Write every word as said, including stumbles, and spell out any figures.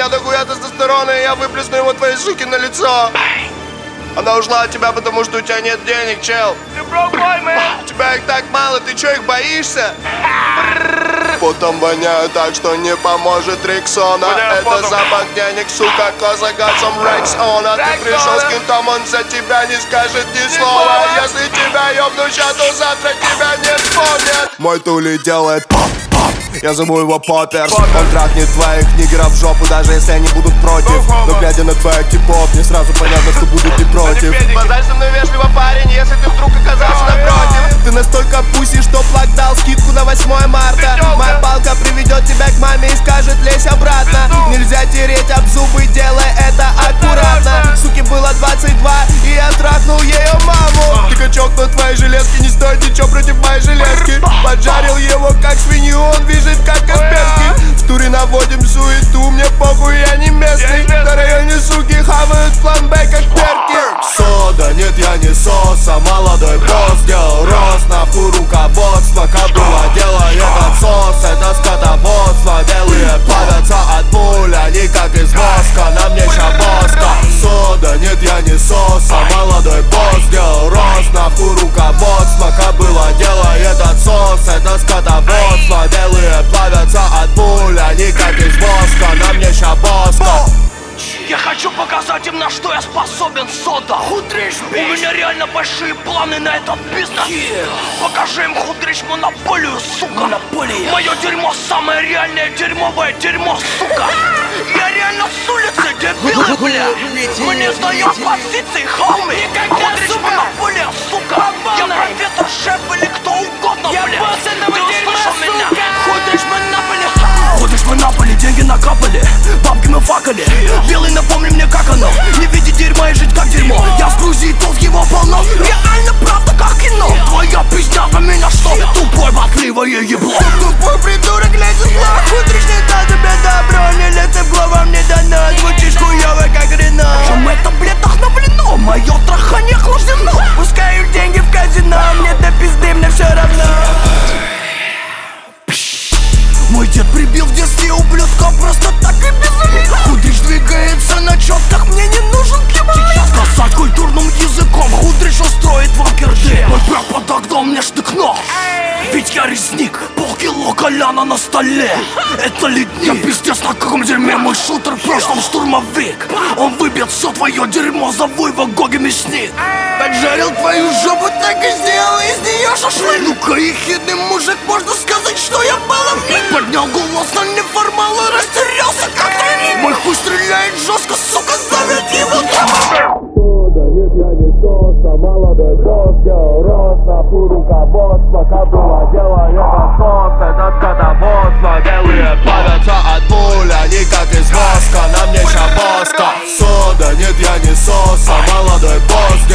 меня дохуя тестостерона, и я выплесну его твоей суки на лицо. Она ушла от тебя, потому что у тебя нет денег, чел. Ты брокой, мэн. У тебя их так мало, ты чё, их боишься? Потом воняю так, что не поможет Рексона. Воняю Это потом. запах денег, сука, коза гацом Рексона. Ты Рексона. пришел с кентом, он за тебя не скажет ни Ни слова. слова. Если тебя ёбну ща, то завтра тебя не вспомнят. Мой тули делает поп-поп. Я зову его Попперс. Он трахнет твоих нигеров в жопу, даже если они будут против. Но глядя на твоих типов, мне сразу понятно, что будут не против. Базарь со мной вежливо, парень, если ты вдруг оказался напротив. Ты настолько пуси, что плак дал скидку на восьмое марта. Моя палка приведет тебя к маме и скажет: лезь обратно. Нельзя тереть об зубы, делай это аккуратно. Суке было двадцать два, и я трахнул ее маму. Ты качок, но твоей железки не стоит ничего против моей железки. Поджарил его как свинью, он вяжет как Касперский. В туре наводим суету, мне похуй, я не местный. На районе суки хавают план Б как перки. Сода, нет, я не соса. Молодой босс делал рост на вкус руководства. Кобыла делает отсос, это скотоводство. Белые плавятся от пуль, они как из воска. На мне шабоска. Сода, нет, я не соса. Молодой босс делал рост на вкус руководства. Кобыла делает отсос, это скотоводство. Белые плавятся от пуль, они как из воска. На мне шабоска. Я хочу показать им, на что я способен, Сода. Худрич, у меня реально большие планы на этот бизнес. Yeah. Покажи им, Худрич, монополию, сука. Монополия. Мое дерьмо самое реальное дерьмовое дерьмо, сука. Я реально с улицы, дебилы, бля. Мы не сдаем позиции, хауми. Худрич, монополия, сука. Я профессор, шеф или кто угодно, бля. Я босс этого дерьма, меня? сука. Худрич, монополия. Худрич, монополия, деньги накапали. Бабки мы факали. Белый, напомни мне, как оно. Не видеть дерьма и жить как дерьмо. Я с Грузии, тут его полно. Реально правда, как кино. Твоя пизня на меня что? Тупой, ботливое ебло. Тупой придурок, глядя зла. Худрич, не дал тебе добро. Не летай в голову, мне дано. Звучишь хуёво, как Рено. Чем это, блядь, вдохновлено? Мое трахание охлаждено. Пускаю деньги в казино. Мне до пизды, мне все равно. Мой дед прибил в детстве ублюдка просто так и без. Худрич двигается на четках, мне не нужен киборг. Сейчас сказать культурным языком, Худрич устроит вам кирды. Мой брат подогнал мне штык-нож, ведь я резник. Полкило коляна на столе, это ледник. Я пиздец на каком дерьме, мой шутер в прошлом штурмовик. Он выбьет все твое дерьмо, зову его Гоги Мясник. Поджарил твою жопу, так и сделал из нее шашлык. Ну-ка, ехидный мужик, можно сказать, что я баловник. Поднял голос на неформала, растерялся как тренинг. Мой хуй стреляет жестко, сука, зовет его дома. Сода, нет, я не соса. Молодой босс делал рост на вкус руководства. Кобыла делает отсос, это скотоводство. Белые плавятся от пуль, они как из воска. На мне шабоска. Сода, нет, я не соса. Молодой босс